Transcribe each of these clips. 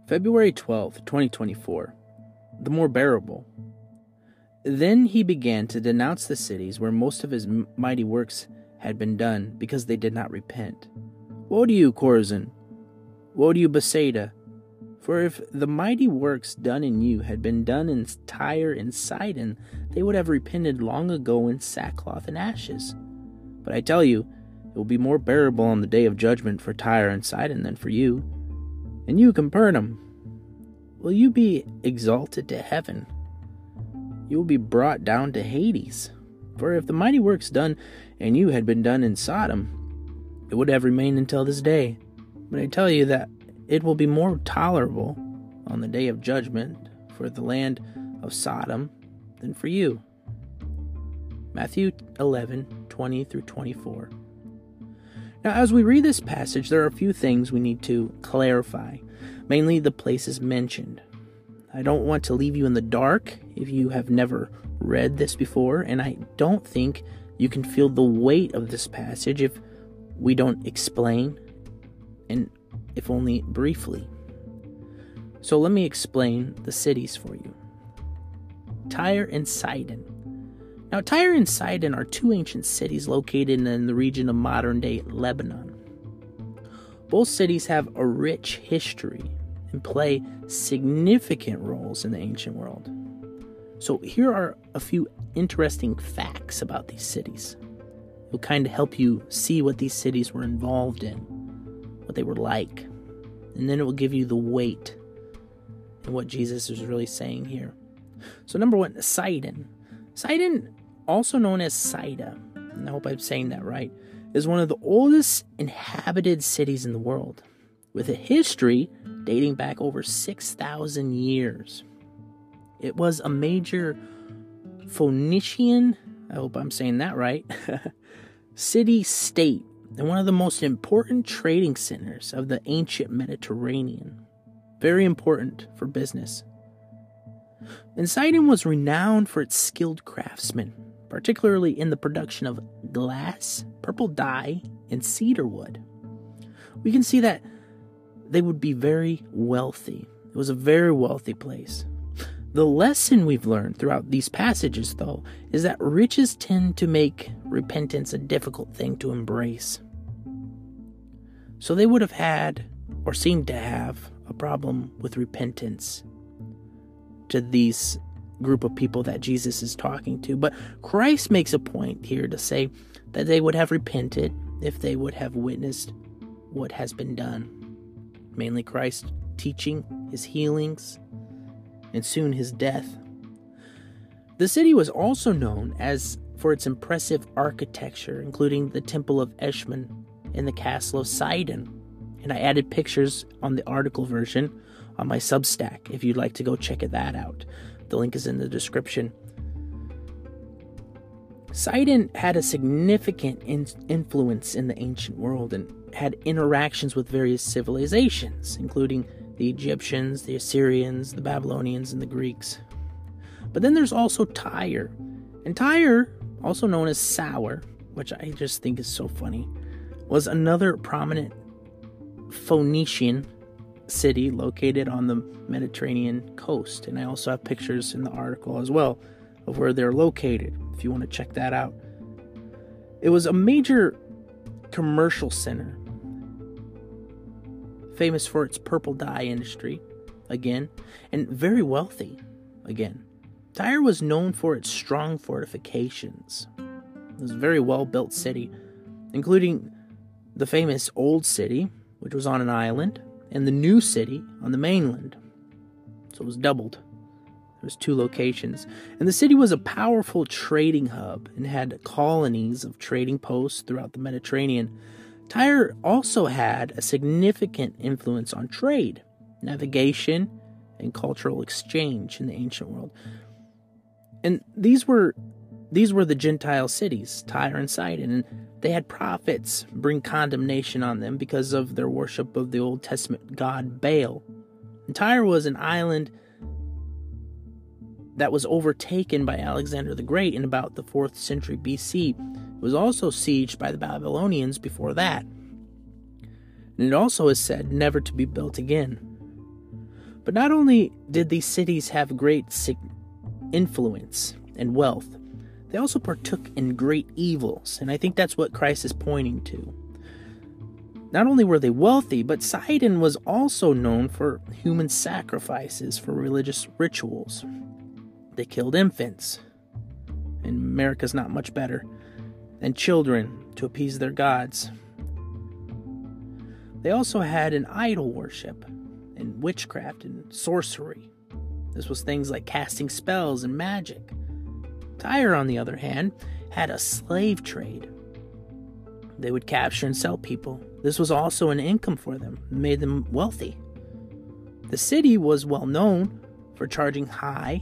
February 12, 2024. The more bearable. Then he began to denounce the cities where most of his mighty works had been done, because they did not repent. Woe to you, Chorazin! Woe to you, Bethsaida! For if the mighty works done in you had been done in Tyre and Sidon, they would have repented long ago in sackcloth and ashes. But I tell you, it will be more bearable on the day of judgment for Tyre and Sidon than for you. And you, Capernaum, will you be exalted to heaven? You will be brought down to Hades. For if the mighty works done in you had been done in Sodom, it would have remained until this day. But I tell you that it will be more tolerable on the day of judgment for the land of Sodom than for you. Matthew 11:20 through 24. Now, as we read this passage, there are a few things we need to clarify, mainly the places mentioned. I don't want to leave you in the dark if you have never read this before, and I don't think you can feel the weight of this passage if we don't explain, and if only briefly. So let me explain the cities for you. Tyre and Sidon. Now, Tyre and Sidon are two ancient cities located in the region of modern-day Lebanon. Both cities have a rich history and play significant roles in the ancient world. So here are a few interesting facts about these cities. It will kind of help you see what these cities were involved in, what they were like, and then it will give you the weight and what Jesus is really saying here. So number one, Sidon. Sidon, also known as Saida, and I hope I'm saying that right, is one of the oldest inhabited cities in the world, with a history dating back over 6,000 years. It was a major Phoenician, I hope I'm saying that right, city-state, and one of the most important trading centers of the ancient Mediterranean. Very important for business. And Sidon was renowned for its skilled craftsmen, particularly in the production of glass, purple dye, and cedar wood. We can see that they would be very wealthy. It was a very wealthy place. The lesson we've learned throughout these passages, though, is that riches tend to make repentance a difficult thing to embrace. So they would have had, or seemed to have, a problem with repentance to these group of people that Jesus is talking to. But Christ makes a point here to say that they would have repented if they would have witnessed what has been done. Mainly Christ teaching, his healings, and soon his death. The city was also known as for its impressive architecture, including the Temple of Eshmun and the Castle of Sidon. And I added pictures on the article version on my Substack if you'd like to go check that out. The link is in the description. Sidon had a significant influence in the ancient world and had interactions with various civilizations, including the Egyptians, the Assyrians, the Babylonians, and the Greeks. But then there's also Tyre. And Tyre, also known as Sour, which I just think is so funny, was another prominent Phoenician city located on the Mediterranean coast. And I also have pictures in the article as well of where they're located, if you want to check that out. It was a major commercial center, famous for its purple dye industry, again, and very wealthy, again. Tyre was known for its strong fortifications. It was a very well-built city, including the famous Old City, which was on an island, and the New City on the mainland. So it was doubled. There was two locations. And the city was a powerful trading hub and had colonies of trading posts throughout the Mediterranean. Tyre also had a significant influence on trade, navigation, and cultural exchange in the ancient world. And these were the Gentile cities, Tyre and Sidon, and they had prophets bring condemnation on them because of their worship of the Old Testament god Baal. And Tyre was an island that was overtaken by Alexander the Great in about the 4th century BC. It was also sieged by the Babylonians before that. And it also is said never to be built again. But not only did these cities have great influence and wealth, they also partook in great evils, and I think that's what Christ is pointing to. Not only were they wealthy, but Sidon was also known for human sacrifices for religious rituals. They killed infants, and America's not much better, and children to appease their gods. They also had an idol worship, and witchcraft and sorcery. This was things like casting spells and magic. Tyre, on the other hand, had a slave trade. They would capture and sell people. This was also an income for them, made them wealthy. The city was well known for charging high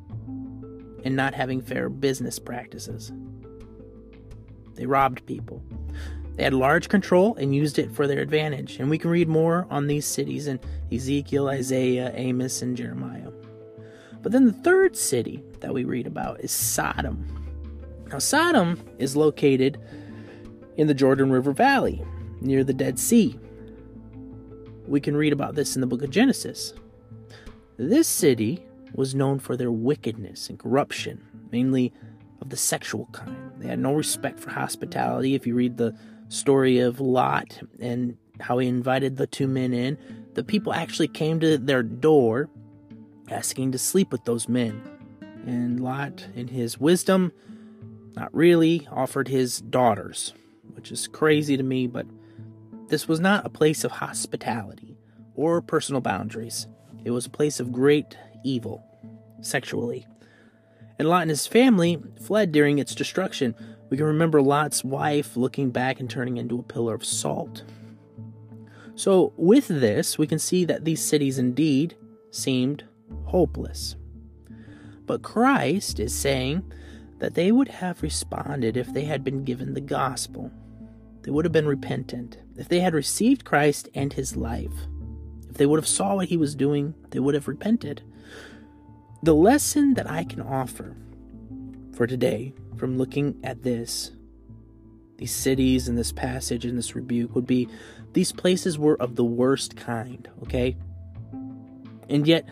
and not having fair business practices. They robbed people. They had large control and used it for their advantage. And we can read more on these cities in Ezekiel, Isaiah, Amos, and Jeremiah. But then the third city that we read about is Sodom. Now, Sodom is located in the Jordan River Valley, near the Dead Sea. We can read about this in the book of Genesis. This city was known for their wickedness and corruption, mainly of the sexual kind. They had no respect for hospitality. If you read the story of Lot and how he invited the two men in, the people actually came to their door asking to sleep with those men. And Lot, in his wisdom, not really, offered his daughters, which is crazy to me, but this was not a place of hospitality or personal boundaries. It was a place of great evil, sexually. And Lot and his family fled during its destruction. We can remember Lot's wife looking back and turning into a pillar of salt. So with this, we can see that these cities indeed seemed hopeless. But Christ is saying that they would have responded if they had been given the gospel. They would have been repentant. If they had received Christ and his life, if they would have saw what he was doing, they would have repented. The lesson that I can offer for today from looking at these cities and this passage and this rebuke would be these places were of the worst kind, okay? And yet,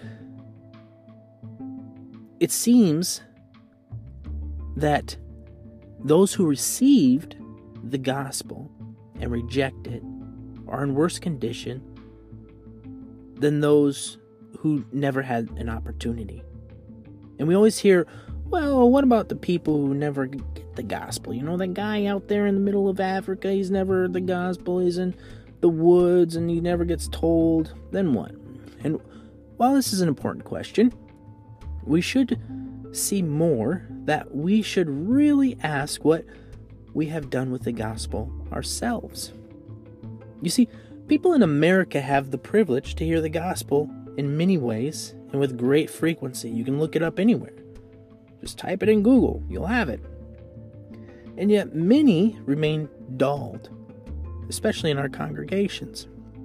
it seems that those who received the gospel and reject it are in worse condition than those who never had an opportunity. And we always hear, well, what about the people who never get the gospel? You know, that guy out there in the middle of Africa, he's never heard the gospel, he's in the woods and he never gets told. Then what? And while this is an important question, we should see more that we should really ask what we have done with the gospel ourselves. You see, people in America have the privilege to hear the gospel in many ways and with great frequency. You can look it up anywhere. Just type it in Google, you'll have it. And yet many remain dulled, especially in our congregations.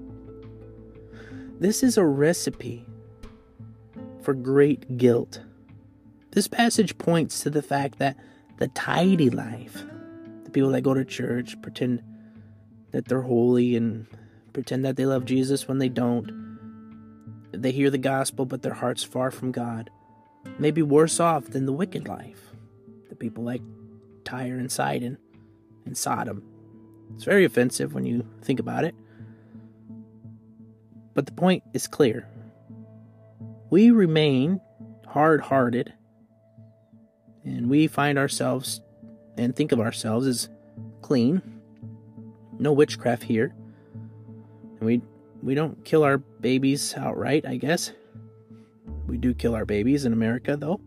This is a recipe for great guilt. This passage points to the fact that the tidy life, the people that go to church, pretend that they're holy and pretend that they love Jesus when they don't, they hear the gospel but their heart's far from God, may be worse off than the wicked life, the people like Tyre and Sidon and Sodom. It's very offensive when you think about it. But the point is clear. We remain hard-hearted, and we find ourselves and think of ourselves as clean. No witchcraft here. And we don't kill our babies outright, I guess. We do kill our babies in America, though.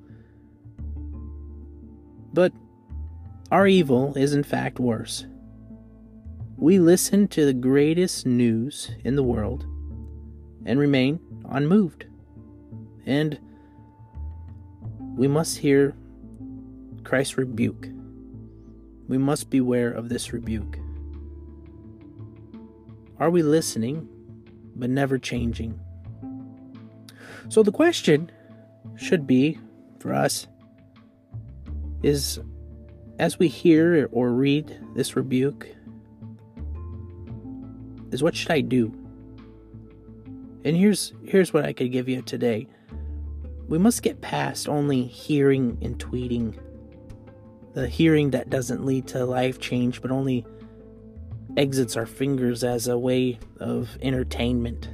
But our evil is in fact worse. We listen to the greatest news in the world and remain unmoved. And we must hear Christ's rebuke. We must beware of this rebuke. Are we listening, but never changing? So the question should be, for us, is as we hear or read this rebuke, is what should I do? And here's what I could give you today. We must get past only hearing and tweeting. The hearing that doesn't lead to life change, but only exits our fingers as a way of entertainment.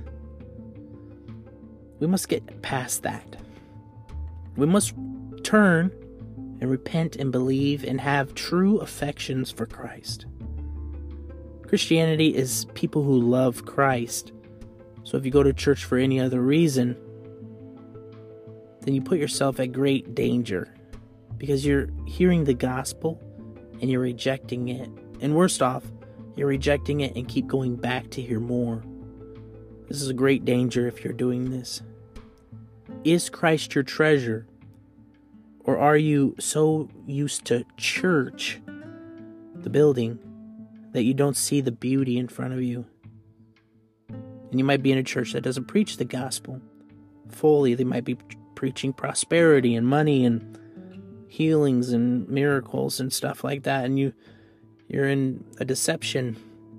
We must get past that. We must turn and repent and believe and have true affections for Christ. Christianity is people who love Christ. So if you go to church for any other reason, then you put yourself at great danger, because you're hearing the gospel and you're rejecting it. And worst off, you're rejecting it and keep going back to hear more. This is a great danger if you're doing this. Is Christ your treasure? Or are you so used to church, the building, that you don't see the beauty in front of you? And you might be in a church that doesn't preach the gospel fully. They might be preaching prosperity and money and healings and miracles and stuff like that. And you're in a deception.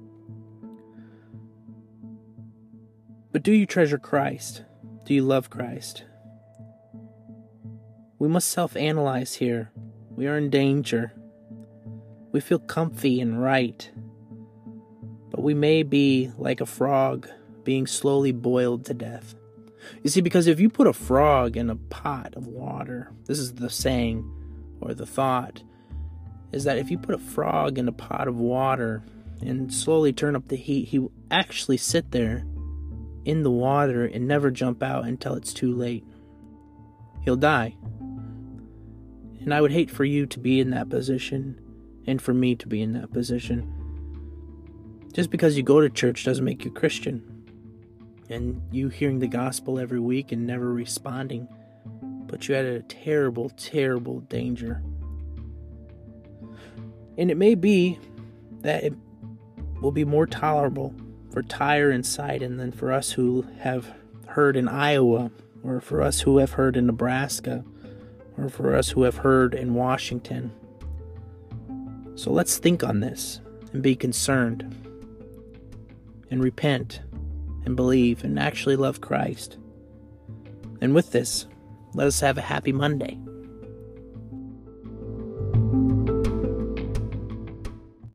But do you treasure Christ? Do you love Christ? We must self-analyze here. We are in danger. We feel comfy and right. But we may be like a frog being slowly boiled to death. You see, because if you put a frog in a pot of water, this is the saying or the thought, is that if you put a frog in a pot of water and slowly turn up the heat, he will actually sit there in the water and never jump out until it's too late. He'll die. And I would hate for you to be in that position and for me to be in that position. Just because you go to church doesn't make you Christian. And you hearing the gospel every week and never responding puts you at a terrible, terrible danger. And it may be that it will be more tolerable for Tyre and Sidon than for us who have heard in Iowa, or for us who have heard in Nebraska, or for us who have heard in Washington. So let's think on this and be concerned and repent and believe and actually love Christ. And with this, let us have a happy Monday.